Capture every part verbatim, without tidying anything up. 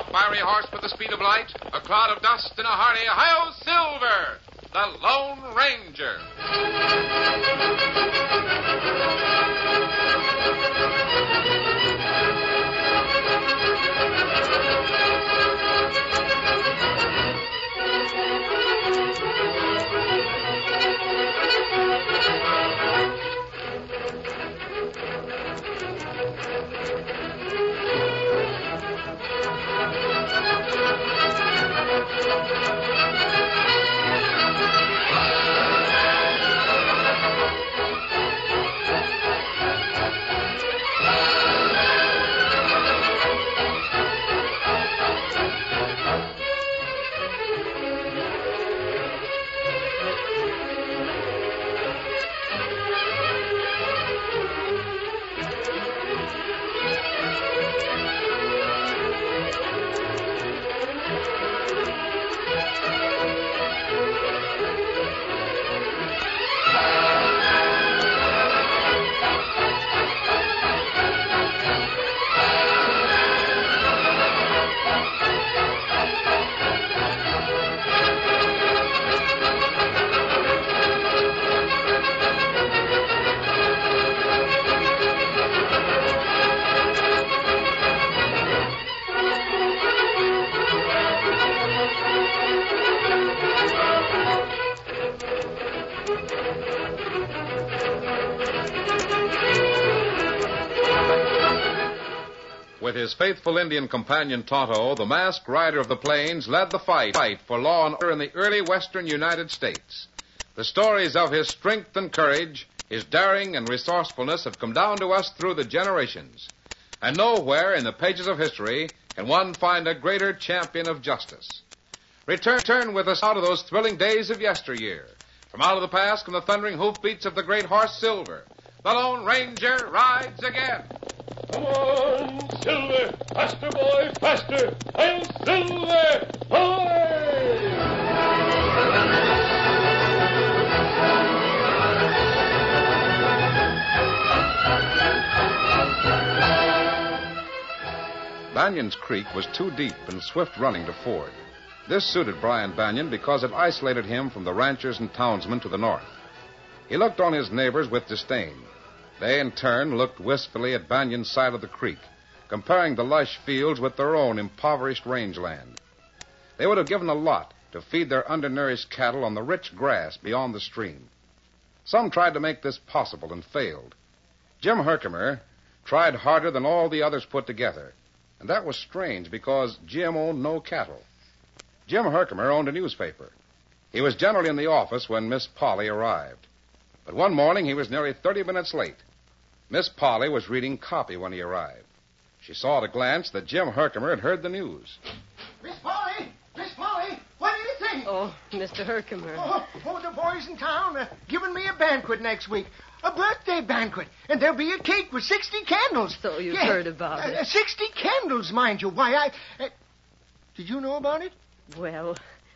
fiery horse with the speed of light, a cloud of dust, and a hearty Hi-Yo Silver, the Lone Ranger. With his faithful Indian companion Tonto, the masked rider of the plains led the fight, fight for law and order in the early western United States. The stories of his strength and courage, his daring and resourcefulness have come down to us through the generations. And nowhere in the pages of history can one find a greater champion of justice. Return, return with us out of those thrilling days of yesteryear. From out of the past come the thundering hoofbeats of the great horse Silver. The Lone Ranger rides again. Come on, Silver! Faster, boy, faster! I'm Silver! Away! Banyan's Creek was too deep and swift running to ford. This suited Brian Banyan because it isolated him from the ranchers and townsmen to the north. He looked on his neighbors with disdain. They, in turn, looked wistfully at Banyan's side of the creek, comparing the lush fields with their own impoverished rangeland. They would have given a lot to feed their undernourished cattle on the rich grass beyond the stream. Some tried to make this possible and failed. Jim Herkimer tried harder than all the others put together, and that was strange because Jim owned no cattle. Jim Herkimer owned a newspaper. He was generally in the office when Miss Polly arrived. But one morning he was nearly thirty minutes late. Miss Polly was reading copy when he arrived. She saw at a glance that Jim Herkimer had heard the news. Miss Polly! Miss Polly! What do you think? Oh, Mister Herkimer. Oh, oh the boys in town are giving me a banquet next week. A birthday banquet. And there'll be a cake with sixty candles. So you've yeah, heard about uh, it. Sixty candles, mind you. Why, I... Uh, did you know about it? Well,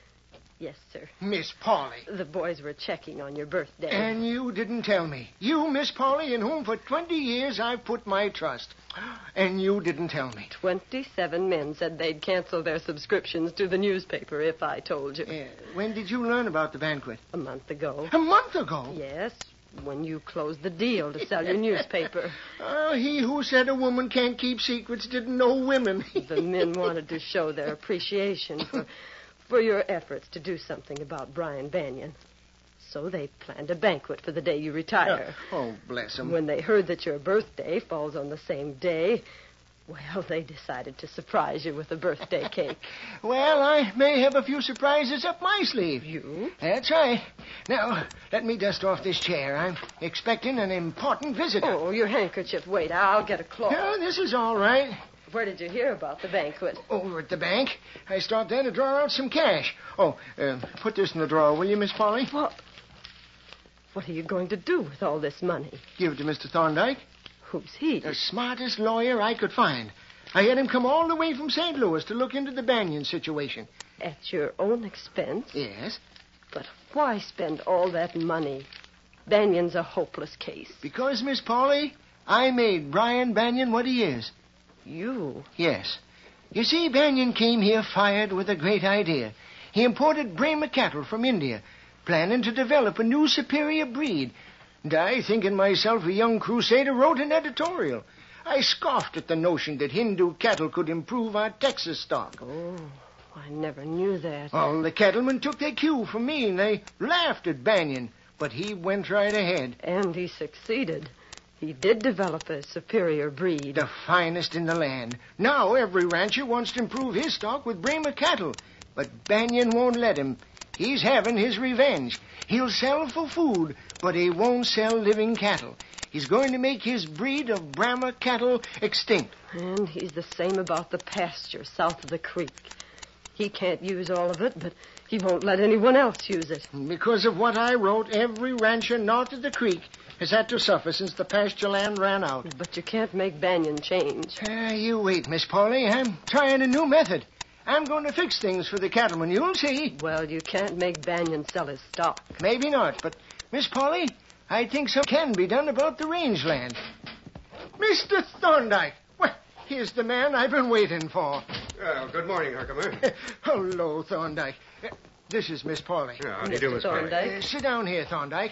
yes, sir. Miss Polly. The boys were checking on your birthday. And you didn't tell me. You, Miss Polly, in whom for twenty years I've put my trust. And you didn't tell me. Twenty-seven men said they'd cancel their subscriptions to the newspaper if I told you. Uh, when did you learn about the banquet? A month ago. A month ago? Yes, when you closed the deal to sell your newspaper. Oh, he who said a woman can't keep secrets didn't know women. The men wanted to show their appreciation for, for your efforts to do something about Brian Banyan. So they planned a banquet for the day you retire. Oh, oh bless them. When they heard that your birthday falls on the same day, well, they decided to surprise you with a birthday cake. Well, I may have a few surprises up my sleeve. You? That's right. Now, let me dust off this chair. I'm expecting an important visitor. Oh, your handkerchief. Wait, I'll get a cloth. Oh, this is all right. Where did you hear about the banquet? Over at the bank. I stopped there to draw out some cash. Oh, uh, put this in the drawer, will you, Miss Polly? What? What are you going to do with all this money? Give it to Mister Thorndyke. Who's he? The smartest lawyer I could find. I had him come all the way from Saint Louis to look into the Banyan situation. At your own expense? Yes. But why spend all that money? Banyan's a hopeless case. Because, Miss Polly, I made Brian Banyan what he is. You? Yes. You see, Banyan came here fired with a great idea. He imported Brahma cattle from India, planning to develop a new superior breed. And I, thinking myself a young crusader, wrote an editorial. I scoffed at the notion that Hindu cattle could improve our Texas stock. Oh, I never knew that. All the cattlemen took their cue from me, and they laughed at Banyan. But he went right ahead. And he succeeded. He did develop a superior breed. The finest in the land. Now every rancher wants to improve his stock with Brahma cattle. But Banyan won't let him. He's having his revenge. He'll sell for food, but he won't sell living cattle. He's going to make his breed of Brahma cattle extinct. And he's the same about the pasture south of the creek. He can't use all of it, but he won't let anyone else use it. Because of what I wrote, every rancher north of the creek has had to suffer since the pasture land ran out. But you can't make Banyan change. Uh, you wait, Miss Polly. I'm trying a new method. I'm going to fix things for the cattlemen. You'll see. Well, you can't make Banyan sell his stock. Maybe not, but, Miss Polly, I think something can be done about the rangeland. Mister Thorndyke. Well, here's the man I've been waiting for. Well, good morning, Herkimer. Hello, Thorndyke. Uh, this is Miss Polly. Yeah, how do you do, Miss Polly? Thorndyke. Uh, sit down here, Thorndyke.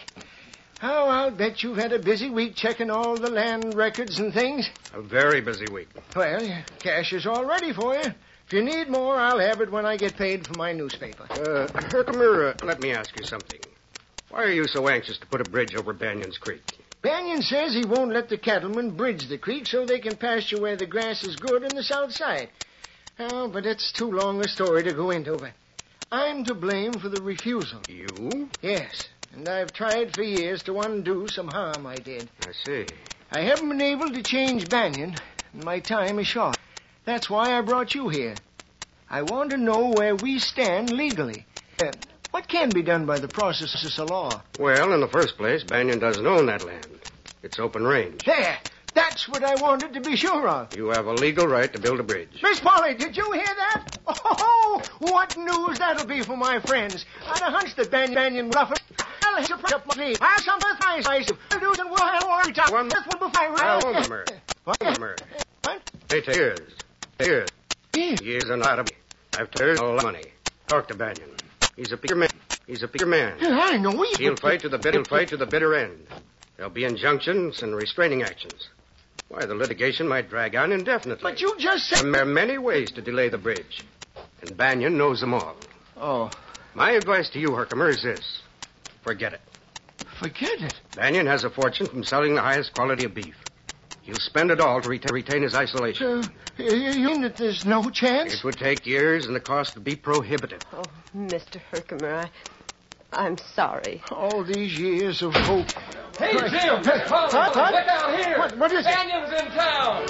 Oh, I'll bet you've had a busy week checking all the land records and things. A very busy week. Well, your cash is all ready for you. If you need more, I'll have it when I get paid for my newspaper. Uh, Herkimer, uh, let me ask you something. Why are you so anxious to put a bridge over Banyan's Creek? Banyan says he won't let the cattlemen bridge the creek so they can pasture where the grass is good on the south side. Oh, but it's too long a story to go into. But I'm to blame for the refusal. You? Yes, and I've tried for years to undo some harm I did. I see. I haven't been able to change Banyan, and my time is short. That's why I brought you here. I want to know where we stand legally. Uh, what can be done by the process of law? Well, in the first place, Banyan doesn't own that land. It's open range. There! That's what I wanted to be sure of. You have a legal right to build a bridge. Miss Polly, did you hear that? Oh, what news that'll be for my friends. I'd a hunch that Banyan Banyan would offer. I'll have to put up my sleeve. I'll some with my spice. I'll do and we'll have war time. One This one before Now, I... Homer. Homer. What? They take years. Years. Here. Years and a lot of... I've turned a lot of money. Talk to Banyan. He's a bigger man. He's a bigger man. I know he... He'll fight to the bitter, he'll fight to the bitter end. There'll be injunctions and restraining actions. Why, the litigation might drag on indefinitely. But you just said... And there are many ways to delay the bridge. And Banyan knows them all. Oh, My advice to you, Herkimer, is this. Forget it. forget it. Banyan has a fortune from selling the highest quality of beef. He'll spend it all to reta- retain his isolation. Uh, you you mean that there's no chance? It would take years, and the cost would be prohibitive. Oh, Mister Herkimer, I, I'm sorry. All these years of hope. Hey, Right. Jim! Hey, Hold what, on, what? Look out here! What- what is it? Banyan's in town!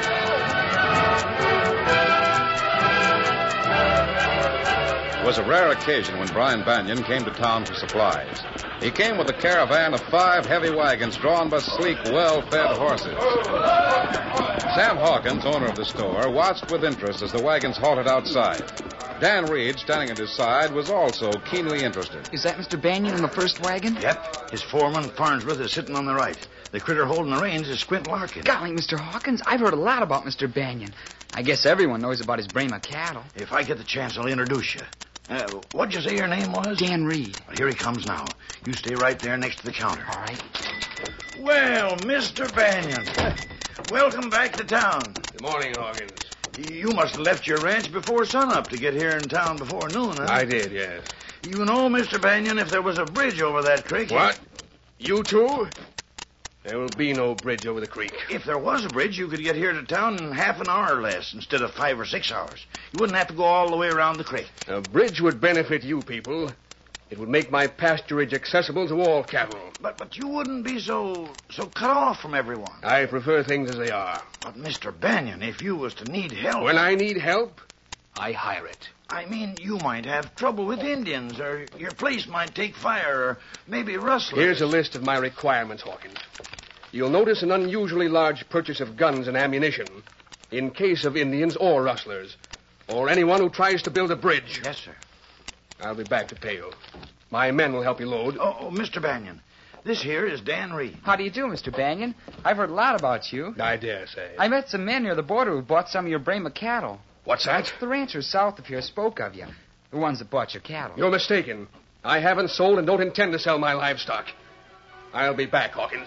It was a rare occasion when Brian Banyan came to town for supplies. He came with a caravan of five heavy wagons drawn by sleek, well-fed horses. Sam Hawkins, owner of the store, watched with interest as the wagons halted outside. Dan Reed, standing at his side, was also keenly interested. Is that Mister Banyan in the first wagon? Yep. His foreman, Farnsworth, is sitting on the right. The critter holding the reins is Squint Larkin. Golly, Mister Hawkins, I've heard a lot about Mister Banyan. I guess everyone knows about his Brahma cattle. If I get the chance, I'll introduce you. Uh, what'd you say your name was? Dan Reed. Well, here he comes now. You stay right there next to the counter. All right. Well, Mister Banyan, welcome back to town. Good morning, Hawkins. You must have left your ranch before sunup to get here in town before noon, huh? I did, yes. You know, Mister Banyan, if there was a bridge over that creek... What? You too? There will be no bridge over the creek. If there was a bridge, you could get here to town in half an hour or less instead of five or six hours. You wouldn't have to go all the way around the creek. A bridge would benefit you people. It would make my pasturage accessible to all cattle. But but you wouldn't be so so cut off from everyone. I prefer things as they are. But, Mister Banyan, if you was to need help... When I need help, I hire it. I mean, you might have trouble with Indians, or your place might take fire, or maybe rustlers. Here's a list of my requirements, Hawkins. You'll notice an unusually large purchase of guns and ammunition in case of Indians or rustlers, or anyone who tries to build a bridge. Yes, sir. I'll be back to pay you. My men will help you load. Oh, oh, Mister Banyan, this here is Dan Reed. How do you do, Mister Banyan? I've heard a lot about you. I dare say. I met some men near the border who bought some of your Brahma cattle. What's that? The ranchers south of here spoke of you. The ones that bought your cattle. You're mistaken. I haven't sold and don't intend to sell my livestock. I'll be back, Hawkins.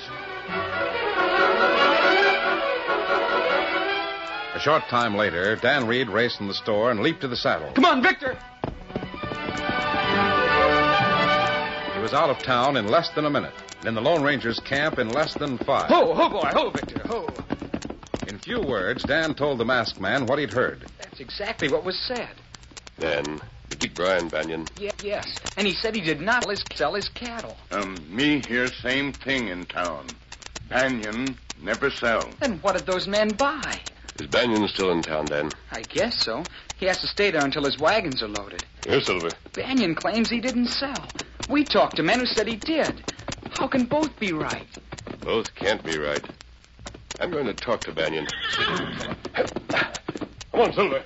A short time later, Dan Reed raced from the store and leaped to the saddle. Come on, Victor! He was out of town in less than a minute, and in the Lone Ranger's camp in less than five. Ho, ho, boy, ho, Victor, ho. In few words, Dan told the masked man what he'd heard. That's exactly what was said. Dan, you keep Brian Banyan. Yeah, yes, and he said he did not sell his, sell his cattle. Um, me hear same thing in town. Banyan never sell. Then what did those men buy? Is Banyan still in town, Dan? I guess so. He has to stay there until his wagons are loaded. Here, Silver. Banyan claims he didn't sell. We talked to men who said he did. How can both be right? Both can't be right. I'm going to talk to Banyan. Come on, Silver.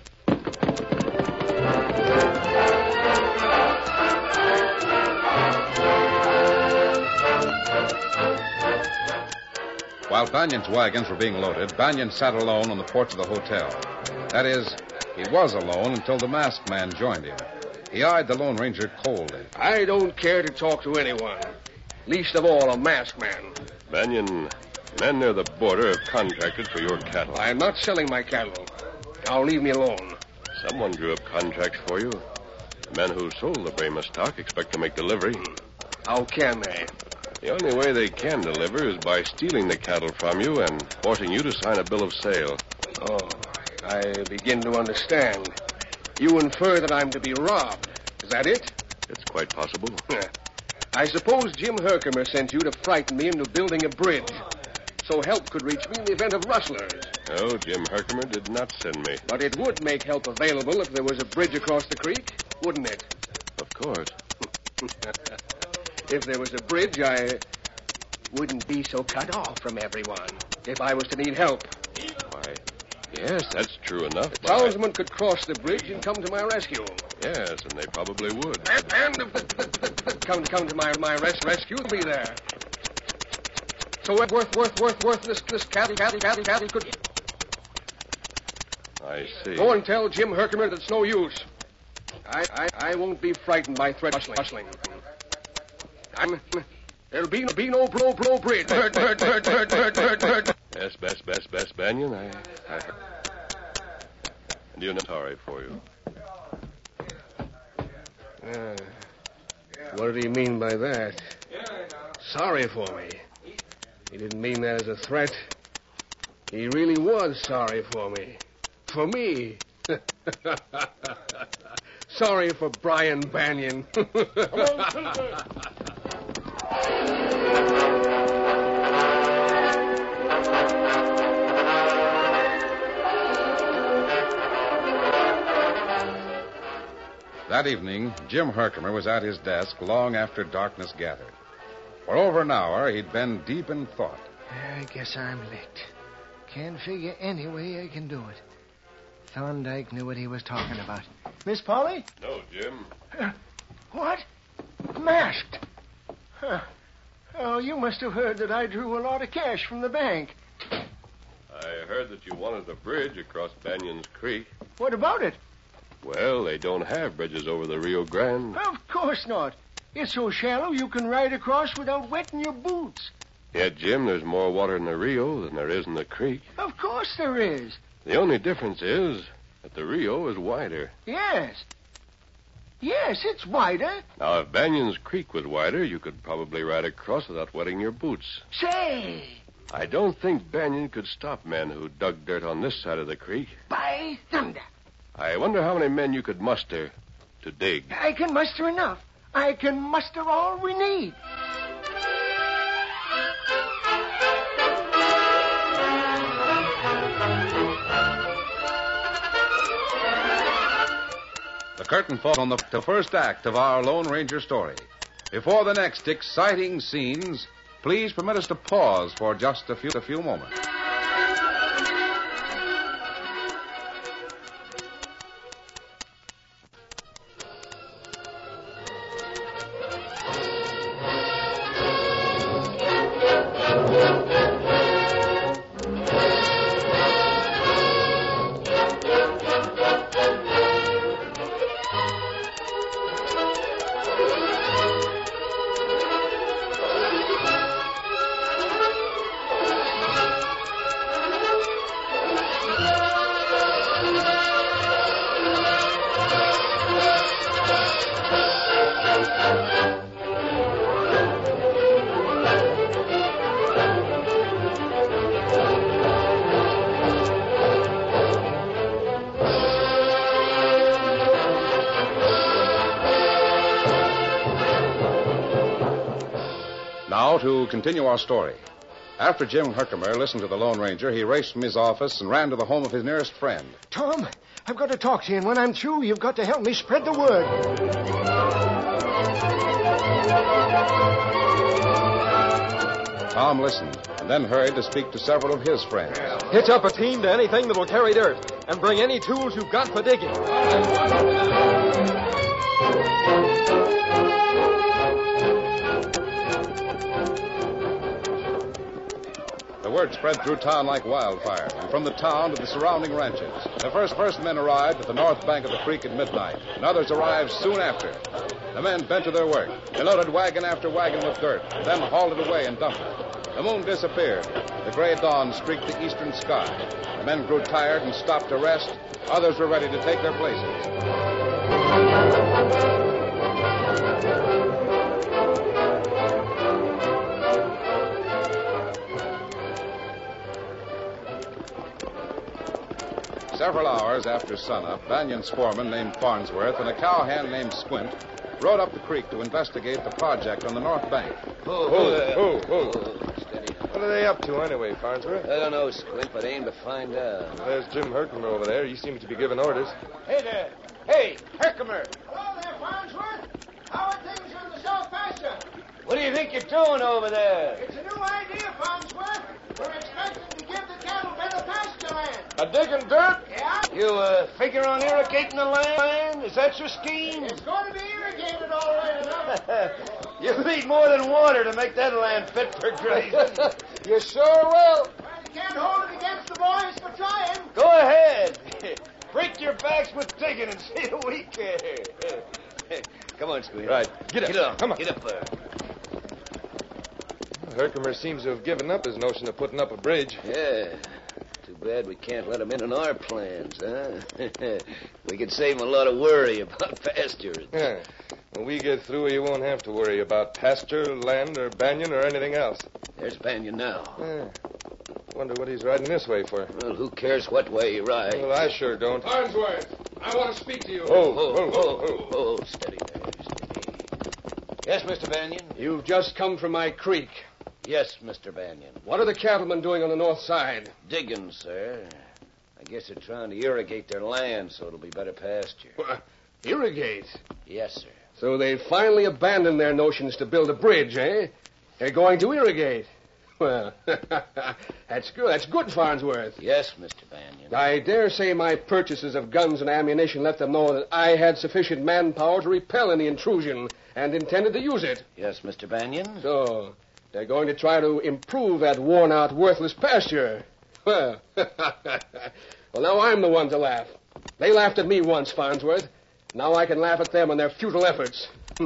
While Banyan's wagons were being loaded, Banyan sat alone on the porch of the hotel. That is, he was alone until the masked man joined him. He eyed the Lone Ranger coldly. I don't care to talk to anyone, least of all a masked man. Banyan, men near the border have contracted for your cattle. I'm not selling my cattle. Now leave me alone. Someone drew up contracts for you. The men who sold the Brahma stock expect to make delivery. How can they? The only way they can deliver is by stealing the cattle from you and forcing you to sign a bill of sale. Oh, I begin to understand. You infer that I'm to be robbed. Is that it? It's quite possible. I suppose Jim Herkimer sent you to frighten me into building a bridge, so help could reach me in the event of rustlers. No, Jim Herkimer did not send me. But it would make help available if there was a bridge across the creek, wouldn't it? Of course. If there was a bridge, I wouldn't be so cut off from everyone if I was to need help. Why, yes, that's true enough. The townsmen I... could cross the bridge and come to my rescue. Yes, and they probably would. And, and if the, the, the, the, come, come to my, my res- rescue, they'll be there. So worth, worth, worth, worth, this, this cattle, cattle, cattle, cattle could... I see. Go and tell Jim Herkimer that it's no use. I, I, I won't be frightened by threat rustling. I'm... There'll be, be no bro, bro bridge. Bird, bird, bird, bird, bird, bird, bird. Yes, best, best, best, Banyan. I... I... And you're not sorry for you. Uh, what did he mean by that? Sorry for me. He didn't mean that as a threat. He really was sorry for me. For me. Sorry for Brian Banyan. Come on, Silver. That evening, Jim Herkimer was at his desk long after darkness gathered. For over an hour, he'd been deep in thought. I guess I'm licked. Can't figure any way I can do it. Thorndyke knew what he was talking about. Miss Polly? No, Jim. Uh, what? Masked? Huh. Oh, you must have heard that I drew a lot of cash from the bank. I heard that you wanted a bridge across Banyan's Creek. What about it? Well, they don't have bridges over the Rio Grande. Of course not. It's so shallow you can ride across without wetting your boots. Yet, Jim, there's more water in the Rio than there is in the creek. Of course there is. The only difference is that the Rio is wider. Yes. Yes, it's wider. Now, if Banyan's Creek was wider, you could probably ride across without wetting your boots. Say! I don't think Banyan could stop men who dug dirt on this side of the creek. By thunder. I wonder how many men you could muster to dig. I can muster enough. I can muster all we need. The curtain falls on the, the first act of our Lone Ranger story. Before the next exciting scenes, please permit us to pause for just a few, a few moments. to continue our story. After Jim Herkimer listened to the Lone Ranger, he raced from his office and ran to the home of his nearest friend. Tom, I've got to talk to you, and when I'm through, you've got to help me spread the word. Tom listened and then hurried to speak to several of his friends. Hitch up a team to anything that will carry dirt, and bring any tools you've got for digging. The word spread through town like wildfire, and from the town to the surrounding ranches. The first first men arrived at the north bank of the creek at midnight, and others arrived soon after. The men bent to their work. They loaded wagon after wagon with dirt, then hauled it away and dumped it. The moon disappeared. The gray dawn streaked the eastern sky. The men grew tired and stopped to rest. Others were ready to take their places. Several hours after sunup, Banion's foreman named Farnsworth and a cowhand named Squint rode up the creek to investigate the project on the north bank. Whoa, whoa, whoa, whoa. Steady. What are they up to anyway, Farnsworth? I don't know, Squint, but aim to find out. There's Jim Herkimer over there. He seems to be giving orders. Hey there. Hey, Herkimer. Hello there, Farnsworth. How are things on the south pasture? What do you think you're doing over there? It's a new idea, Farnsworth. We're expecting to give the cattle better pasture land. A digging dirt? Yeah? You uh, figure on irrigating the land? Is that your scheme? It's going to be irrigated all right enough. You need more than water to make that land fit for grazing. You sure will. Well, you can't hold it against the boys for trying. Go ahead. Break your backs with digging and see if we care. Come on, Squint. Right. Get up. Get up. Come on. Get up there. Herkimer seems to have given up his notion of putting up a bridge. Yeah. Too bad we can't let him in on our plans, huh? We could save him a lot of worry about pasture. Yeah. When we get through, you won't have to worry about pasture, land, or Banion, or anything else. There's Banion now. Yeah. Wonder what he's riding this way for. Well, who cares what way he rides? Well, I sure don't. Farnsworth, I want to speak to you. Oh, Oh, oh, oh, oh, oh, oh, steady there, steady. Yes, Mister Banion? You've just come from my creek. Yes, Mister Banion. What are the cattlemen doing on the north side? Digging, sir. I guess they're trying to irrigate their land so it'll be better pasture. What? Irrigate? Yes, sir. So they've finally abandoned their notions to build a bridge, eh? They're going to irrigate. Well, that's good. That's good, Farnsworth. Yes, Mister Banion. I dare say my purchases of guns and ammunition let them know that I had sufficient manpower to repel any intrusion and intended to use it. Yes, Mister Banion. So they're going to try to improve that worn-out, worthless pasture. Well, well, now I'm the one to laugh. They laughed at me once, Farnsworth. Now I can laugh at them and their futile efforts.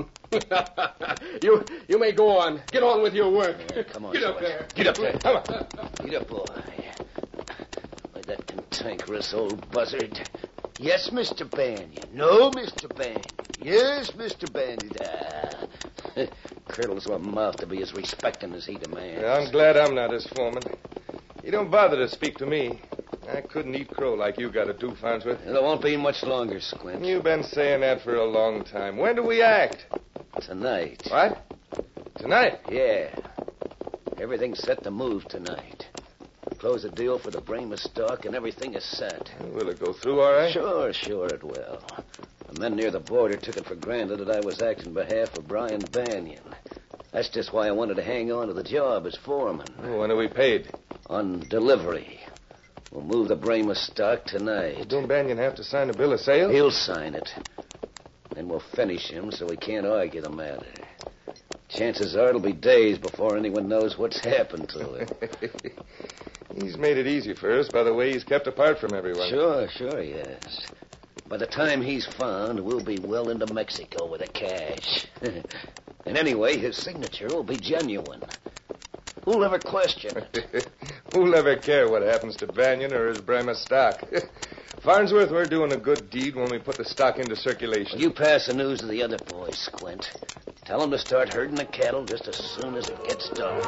you you may go on. Get on with your work. Yeah, come on, Get up Squint. there. Get up there. Come on. Get up, boy. Like that cantankerous old buzzard. Yes, Mister Banion. No, Mister Banion. Yes, Mister Banion. Ah. Curdles of a mouth to be as respecting as he demands. Yeah, I'm glad I'm not his foreman. You don't bother to speak to me. I couldn't eat crow like you got to do, Farnsworth. It won't be much longer, Squint. You've been saying that for a long time. When do we act? Tonight. What? Tonight? Yeah. Everything's set to move tonight. Close the deal for the Brahma stock and everything is set. Will it go through all right? Sure, sure it will. The men near the border took it for granted that I was acting on behalf of Brian Banion. That's just why I wanted to hang on to the job as foreman. Oh, when are we paid? On delivery. We'll move the Brahma stock tonight. Don't Banion have to sign a bill of sale? He'll sign it. Then we'll finish him so we can't argue the matter. Chances are it'll be days before anyone knows what's happened to him. He's made it easy for us by the way he's kept apart from everyone. Sure, sure he has. By the time he's found, we'll be well into Mexico with the cash. And anyway, his signature will be genuine. Who'll ever question it? Who'll ever care what happens to Banion or his Brahma stock? Farnsworth, we're doing a good deed when we put the stock into circulation. You pass the news to the other boys, Squint. Tell them to start herding the cattle just as soon as it gets dark.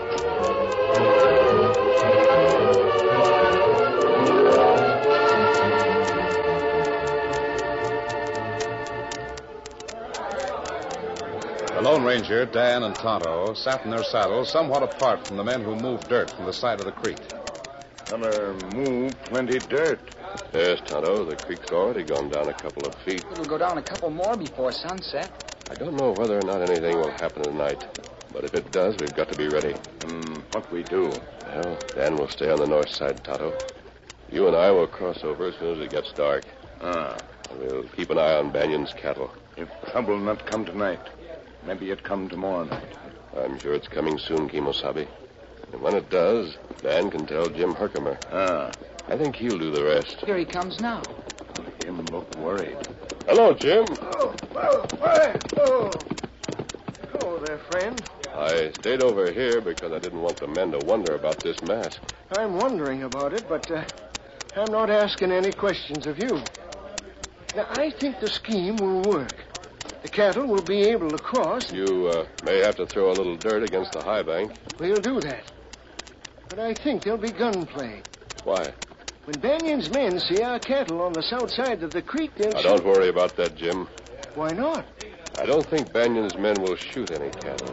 The Lone Ranger, Dan, and Tonto sat in their saddles somewhat apart from the men who moved dirt from the side of the creek. Gonna move plenty dirt. Yes, Tonto, the creek's already gone down a couple of feet. It'll go down a couple more before sunset. I don't know whether or not anything will happen tonight, but if it does, we've got to be ready. And what we do? Well, Dan will stay on the north side, Tonto. You and I will cross over as soon as it gets dark. Ah. And we'll keep an eye on Banion's cattle. If trouble not come tonight, maybe it come tomorrow night. I'm sure it's coming soon, Kimosabe. And when it does, Dan can tell Jim Herkimer. Ah. I think he'll do the rest. Here he comes now. Him look worried. Hello, Jim. Oh, well, well, oh. Hello there, friend. I stayed over here because I didn't want the men to wonder about this mask. I'm wondering about it, but uh, I'm not asking any questions of you. Now, I think the scheme will work. The cattle will be able to cross. You uh, may have to throw a little dirt against the high bank. We'll do that. But I think there'll be gunplay. Why? When Banion's men see our cattle on the south side of the creek, they'll... Now, don't worry about that, Jim. Why not? I don't think Banion's men will shoot any cattle.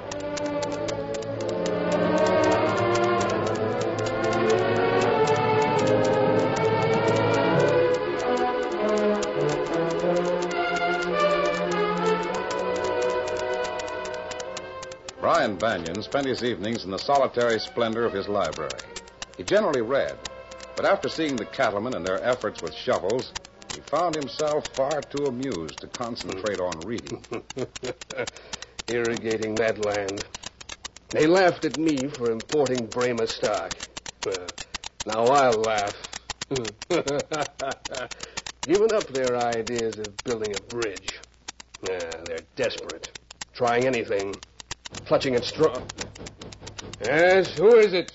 Brian Banion spent his evenings in the solitary splendor of his library. He generally read, but after seeing the cattlemen and their efforts with shovels, he found himself far too amused to concentrate on reading. Irrigating that land. They laughed at me for importing Brahma stock. Well, now I'll laugh. Giving up their ideas of building a bridge. Yeah, they're desperate. Trying anything. Clutching at straw. Yes, who is it?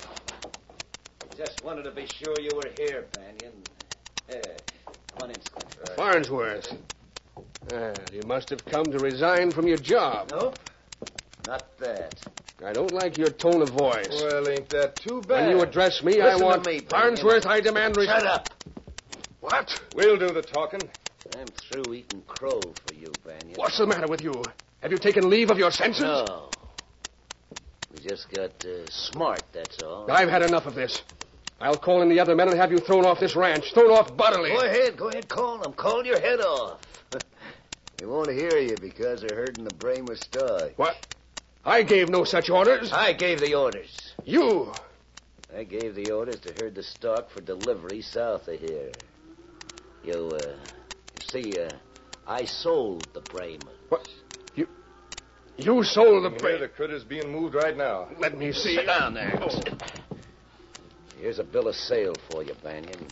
Just wanted to be sure you were here, Banion. Uh, come on in, Squint. Farnsworth. Ah, you must have come to resign from your job. Nope. Not that. I don't like your tone of voice. Well, ain't that too bad? When you address me, Listen I want... to me, Farnsworth, I demand... Res- Shut up. What? We'll do the talking. I'm through eating crow for you, Banion. What's the matter with you? Have you taken leave of your senses? No. We just got uh, smart, that's all. I've had enough of this. I'll call in the other men and have you thrown off this ranch. Thrown off bodily. Go ahead, go ahead, call them. Call your head off. They won't hear you because they're herding the Brahma stock. What? I gave no such orders. I gave the orders. You? I gave the orders to herd the stock for delivery south of here. You, uh, you see, uh, I sold the Brahma. What? You, you sold the Brahma? The critter's being moved right now. Let me see. Sit down there. Oh. Here's a bill of sale for you, Banion.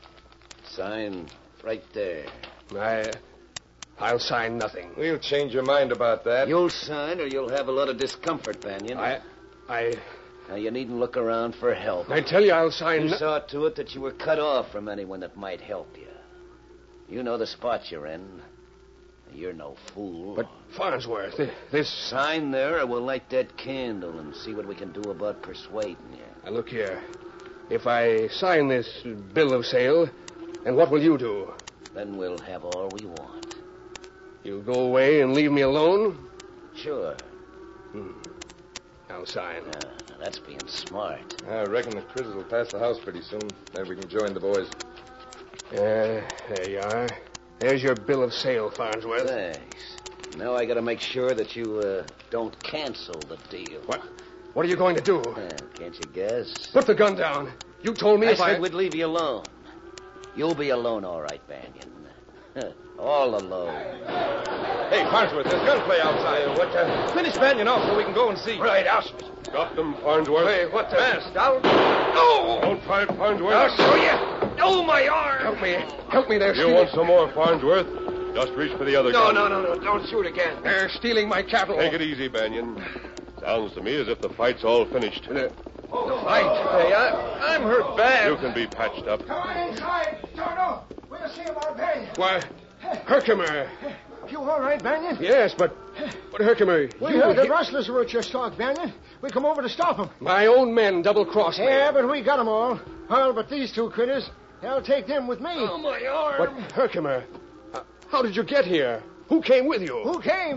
Sign right there. I, I'll sign nothing. We'll change your mind about that. You'll sign or you'll have a lot of discomfort, Banion. I, I... Now, you needn't look around for help. I tell you, I'll sign... You no- saw to it that you were cut off from anyone that might help you. You know the spot you're in. You're no fool. But, Farnsworth, this... Sign there or we'll light that candle and see what we can do about persuading you. Now, look here. If I sign this bill of sale, and what will you do? Then we'll have all we want. You'll go away and leave me alone? Sure. Hmm. I'll sign. Uh, that's being smart. I reckon the critters will pass the house pretty soon. Maybe we can join the boys. Uh, there you are. There's your bill of sale, Farnsworth. Thanks. Now I gotta make sure that you, uh, don't cancel the deal. What? What are you going to do? Uh, can't you guess? Put the gun down. You told me I if I... said we'd leave you alone. You'll be alone, all right, Banion. All alone. Hey, Farnsworth, there's gunplay outside. Uh, what the... Finish Banion off so we can go and see. Right, I'll... Stop them, Farnsworth. Hey, what the... Fast, I'll... No! Don't try it, Farnsworth. I'll show you. Oh, my arm. Help me. Help me, they're You stealing... want some more, Farnsworth? Just reach for the other No, gun. no, no, no. Don't shoot again. They're stealing my cattle. Take it easy, Banion. Sounds to me as if the fight's all finished. Uh, Oh, fight. Hey, I, I'm hurt bad. You can be patched up. Come on inside, Tonto. We'll see about Banyon. Why, Herkimer. You all right, Banyon? Yes, but... But Herkimer, We you... heard the hit- rustlers were at your stock, Banyon. We come over to stop them. My own men double-crossed me. Yeah, but we got them all. All but these two critters. I'll take them with me. Oh, my arm. But, Herkimer, uh, how did you get here? Who came with you? Who came?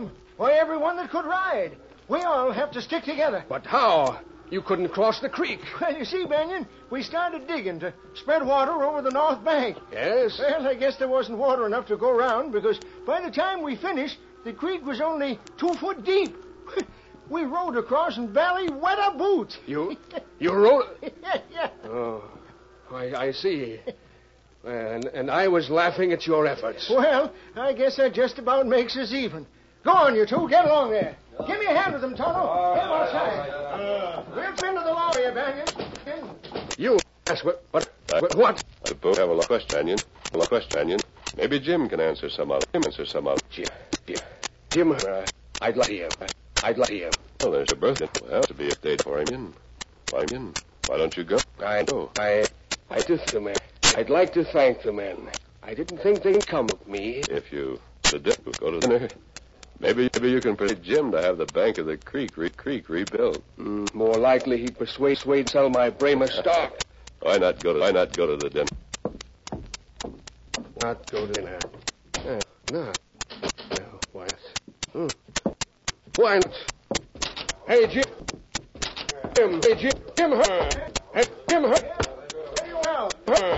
Why, everyone that could ride. We all have to stick together. But how? You couldn't cross the creek. Well, you see, Banyan, we started digging to spread water over the north bank. Yes? Well, I guess there wasn't water enough to go around because by the time we finished, the creek was only two foot deep. We rode across and Valley wet our boots. You you rode? yeah, yeah. Oh, I, I see. And, and I was laughing at your efforts. Well, I guess that just about makes us even. Go on, you two. Get along there. Give me a hand with them, Tonto. Get them outside. Uh, we'll fin to the law here, Banyan. You? Yes, what? What? What? what? I suppose I have a lot of questions, a lot of questions. Maybe Jim can answer some of them. Answer some of them. Jim, Jim, Jim uh, I'd like him. I'd like him. Well, there's a birthday. Well, to be a date for him. Why, in? Why don't you go? I know. I, I do, the man. I'd like to thank the men. I didn't think they'd come with me. If you go to dinner, maybe maybe you can persuade Jim to have the bank of the creek re- creek rebuilt. Mm, more likely he'd persuade Swade to sell my Brahma stock. Why not go to Why not go to the dinner? Not go to dinner. Uh, no. No. Why? Hmm. Why not? Hey, Jim. Jim. Hey, Jim. Jim. Huh? Hey, Jim. Huh? Huh?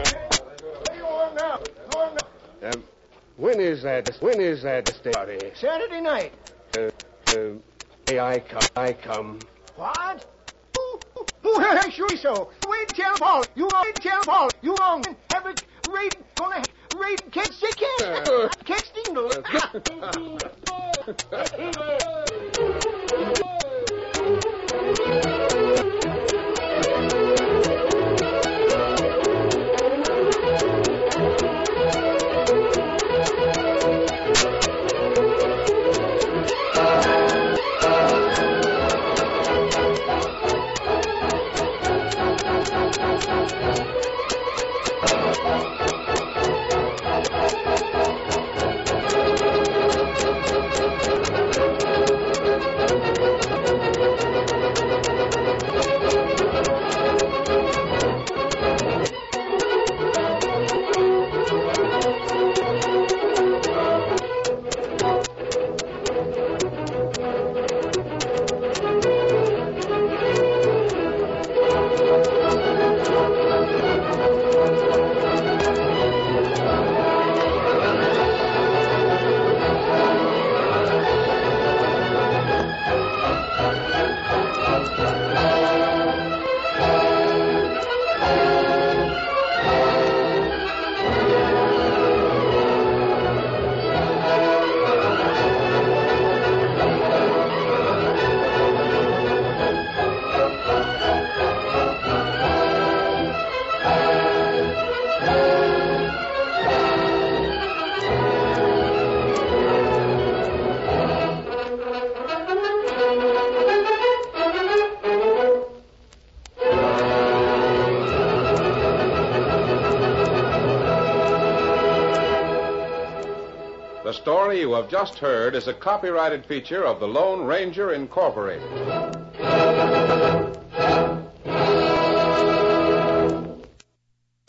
Um, when is that? When is that party? Saturday night. Uh, uh, may I come? I come. What? Well, sure so. Wait till Paul. You wait till Paul. You won't have a raid. Gonna raid catch sick uh, catch dingle. The story you have just heard is a copyrighted feature of the Lone Ranger Incorporated.